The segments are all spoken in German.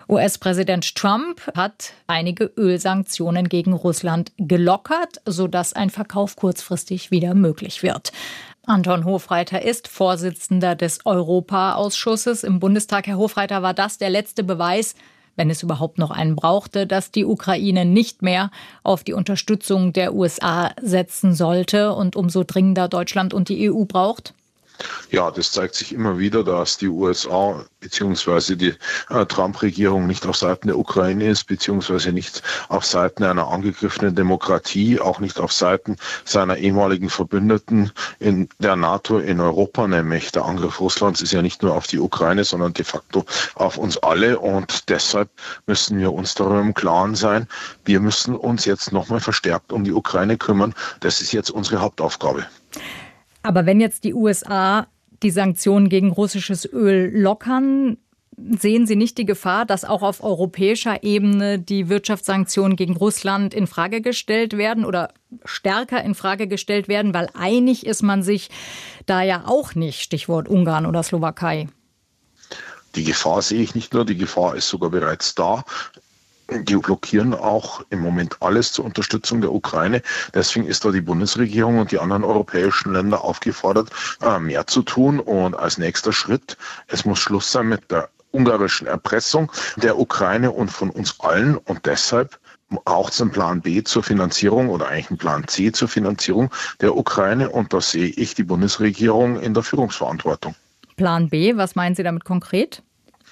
US-Präsident Trump hat einige Ölsanktionen gegen Russland gelockert, sodass ein Verkauf kurzfristig wieder möglich wird. Anton Hofreiter ist Vorsitzender des Europa-Ausschusses im Bundestag. Herr Hofreiter, war das der letzte Beweis, wenn es überhaupt noch einen brauchte, dass die Ukraine nicht mehr auf die Unterstützung der USA setzen sollte und umso dringender Deutschland und die EU braucht? Ja, das zeigt sich immer wieder, dass die USA bzw. die Trump-Regierung nicht auf Seiten der Ukraine ist, beziehungsweise nicht auf Seiten einer angegriffenen Demokratie, auch nicht auf Seiten seiner ehemaligen Verbündeten in der NATO in Europa, nämlich der Angriff Russlands ist ja nicht nur auf die Ukraine, sondern de facto auf uns alle, und deshalb müssen wir uns darüber im Klaren sein, wir müssen uns jetzt nochmal verstärkt um die Ukraine kümmern. Das ist jetzt unsere Hauptaufgabe. Aber wenn jetzt die USA die Sanktionen gegen russisches Öl lockern, sehen Sie nicht die Gefahr, dass auch auf europäischer Ebene die Wirtschaftssanktionen gegen Russland in Frage gestellt werden oder stärker in Frage gestellt werden? Weil einig ist man sich da ja auch nicht, Stichwort Ungarn oder Slowakei. Die Gefahr sehe ich nicht nur, die Gefahr ist sogar bereits da. Die blockieren auch im Moment alles zur Unterstützung der Ukraine. Deswegen ist da die Bundesregierung und die anderen europäischen Länder aufgefordert, mehr zu tun. Und als nächster Schritt, es muss Schluss sein mit der ungarischen Erpressung der Ukraine und von uns allen. Und deshalb braucht es einen Plan B zur Finanzierung oder eigentlich einen Plan C zur Finanzierung der Ukraine. Und da sehe ich die Bundesregierung in der Führungsverantwortung. Plan B, was meinen Sie damit konkret?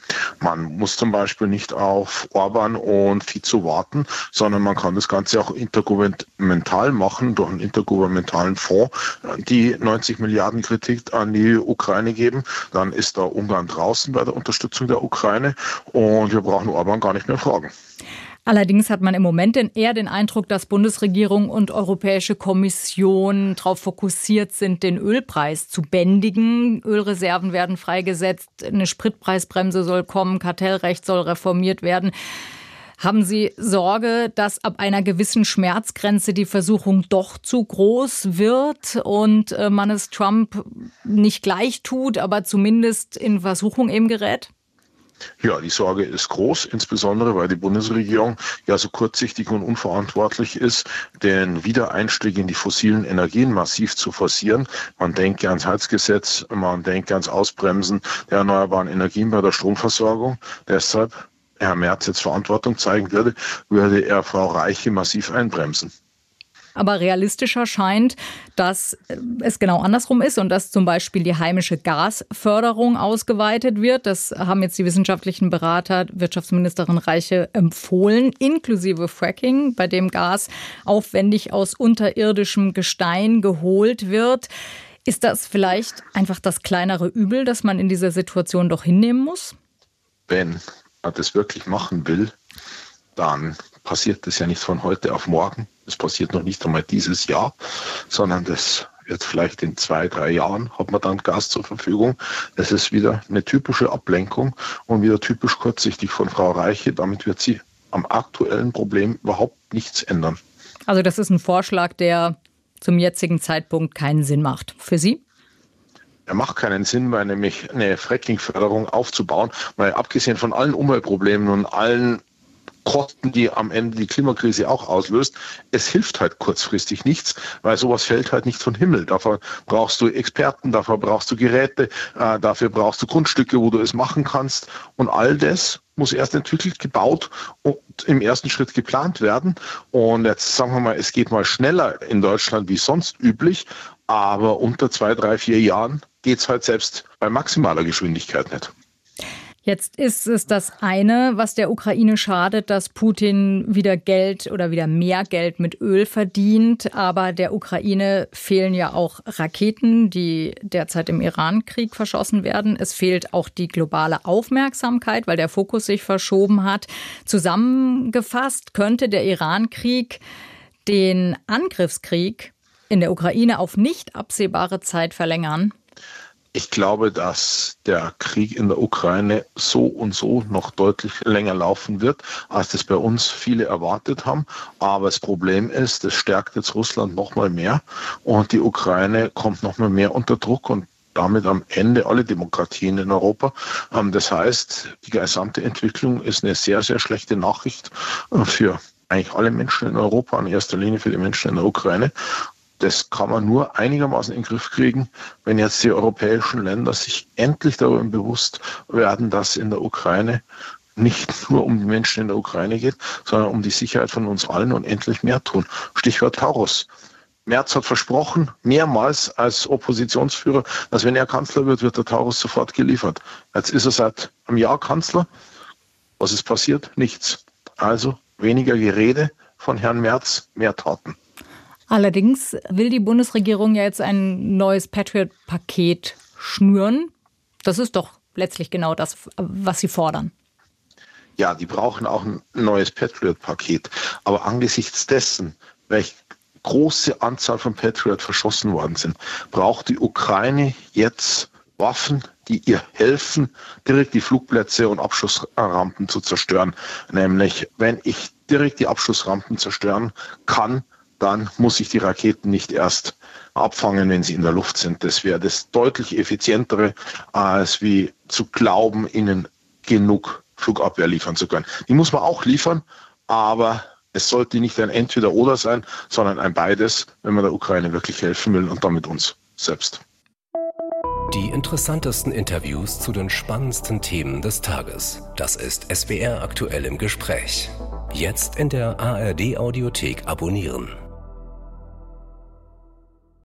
Man muss zum Beispiel nicht auf Orban und Fico warten, sondern man kann das Ganze auch intergouvernemental machen, durch einen intergouvernementalen Fonds, die 90 Milliarden Kredit an die Ukraine geben. Dann ist da Ungarn draußen bei der Unterstützung der Ukraine und wir brauchen Orban gar nicht mehr fragen. Allerdings hat man im Moment eher den Eindruck, dass Bundesregierung und Europäische Kommission darauf fokussiert sind, den Ölpreis zu bändigen. Ölreserven werden freigesetzt, eine Spritpreisbremse soll kommen, Kartellrecht soll reformiert werden. Haben Sie Sorge, dass ab einer gewissen Schmerzgrenze die Versuchung doch zu groß wird und man es Trump nicht gleich tut, aber zumindest in Versuchung eben gerät? Ja, die Sorge ist groß, insbesondere weil die Bundesregierung ja so kurzsichtig und unverantwortlich ist, den Wiedereinstieg in die fossilen Energien massiv zu forcieren. Man denke ans Heizgesetz, man denke ans Ausbremsen der erneuerbaren Energien bei der Stromversorgung. Deshalb, Herr Merz jetzt Verantwortung zeigen würde er Frau Reiche massiv einbremsen. Aber realistischer scheint, dass es genau andersrum ist und dass zum Beispiel die heimische Gasförderung ausgeweitet wird. Das haben jetzt die wissenschaftlichen Berater, Wirtschaftsministerin Reiche, empfohlen, inklusive Fracking, bei dem Gas aufwendig aus unterirdischem Gestein geholt wird. Ist das vielleicht einfach das kleinere Übel, das man in dieser Situation doch hinnehmen muss? Wenn man das wirklich machen will, dann passiert das ja nicht von heute auf morgen. Es passiert noch nicht einmal dieses Jahr, sondern das wird vielleicht in 2-3 Jahren, hat man dann Gas zur Verfügung. Das ist wieder eine typische Ablenkung und wieder typisch kurzsichtig von Frau Reiche. Damit wird sie am aktuellen Problem überhaupt nichts ändern. Also das ist ein Vorschlag, der zum jetzigen Zeitpunkt keinen Sinn macht. Für Sie? Er macht keinen Sinn, weil nämlich eine Fracking-Förderung aufzubauen, weil abgesehen von allen Umweltproblemen und allen Kosten, die am Ende die Klimakrise auch auslöst. Es hilft halt kurzfristig nichts, weil sowas fällt halt nicht vom Himmel. Dafür brauchst du Experten, dafür brauchst du Geräte, dafür brauchst du Grundstücke, wo du es machen kannst. Und all das muss erst entwickelt, gebaut und im ersten Schritt geplant werden. Und jetzt sagen wir mal, es geht mal schneller in Deutschland wie sonst üblich, aber unter 2, 3, 4 Jahren geht es halt selbst bei maximaler Geschwindigkeit nicht. Jetzt ist es das eine, was der Ukraine schadet, dass Putin wieder Geld oder wieder mehr Geld mit Öl verdient. Aber der Ukraine fehlen ja auch Raketen, die derzeit im Iran-Krieg verschossen werden. Es fehlt auch die globale Aufmerksamkeit, weil der Fokus sich verschoben hat. Zusammengefasst könnte der Iran-Krieg den Angriffskrieg in der Ukraine auf nicht absehbare Zeit verlängern. Ich glaube, dass der Krieg in der Ukraine so und so noch deutlich länger laufen wird, als das bei uns viele erwartet haben. Aber das Problem ist, es stärkt jetzt Russland noch mal mehr und die Ukraine kommt noch mal mehr unter Druck. Und damit am Ende alle Demokratien in Europa. Das heißt, die gesamte Entwicklung ist eine sehr, sehr schlechte Nachricht für eigentlich alle Menschen in Europa, in erster Linie für die Menschen in der Ukraine. Das kann man nur einigermaßen in den Griff kriegen, wenn jetzt die europäischen Länder sich endlich darüber bewusst werden, dass in der Ukraine nicht nur um die Menschen in der Ukraine geht, sondern um die Sicherheit von uns allen und endlich mehr tun. Stichwort Taurus. Merz hat versprochen, mehrmals als Oppositionsführer, dass wenn er Kanzler wird, wird der Taurus sofort geliefert. Jetzt ist er seit einem Jahr Kanzler. Was ist passiert? Nichts. Also weniger Gerede von Herrn Merz, mehr Taten. Allerdings will die Bundesregierung ja jetzt ein neues Patriot-Paket schnüren. Das ist doch letztlich genau das, was Sie fordern. Ja, die brauchen auch ein neues Patriot-Paket. Aber angesichts dessen, welche große Anzahl von Patriot verschossen worden sind, braucht die Ukraine jetzt Waffen, die ihr helfen, direkt die Flugplätze und Abschussrampen zu zerstören. Nämlich, wenn ich direkt die Abschussrampen zerstören kann, dann muss ich die Raketen nicht erst abfangen, wenn sie in der Luft sind. Das wäre das deutlich effizientere, als wie zu glauben, ihnen genug Flugabwehr liefern zu können. Die muss man auch liefern, aber es sollte nicht ein Entweder-Oder sein, sondern ein Beides, wenn man der Ukraine wirklich helfen will und damit uns selbst. Die interessantesten Interviews zu den spannendsten Themen des Tages. Das ist SWR aktuell im Gespräch. Jetzt in der ARD-Audiothek abonnieren.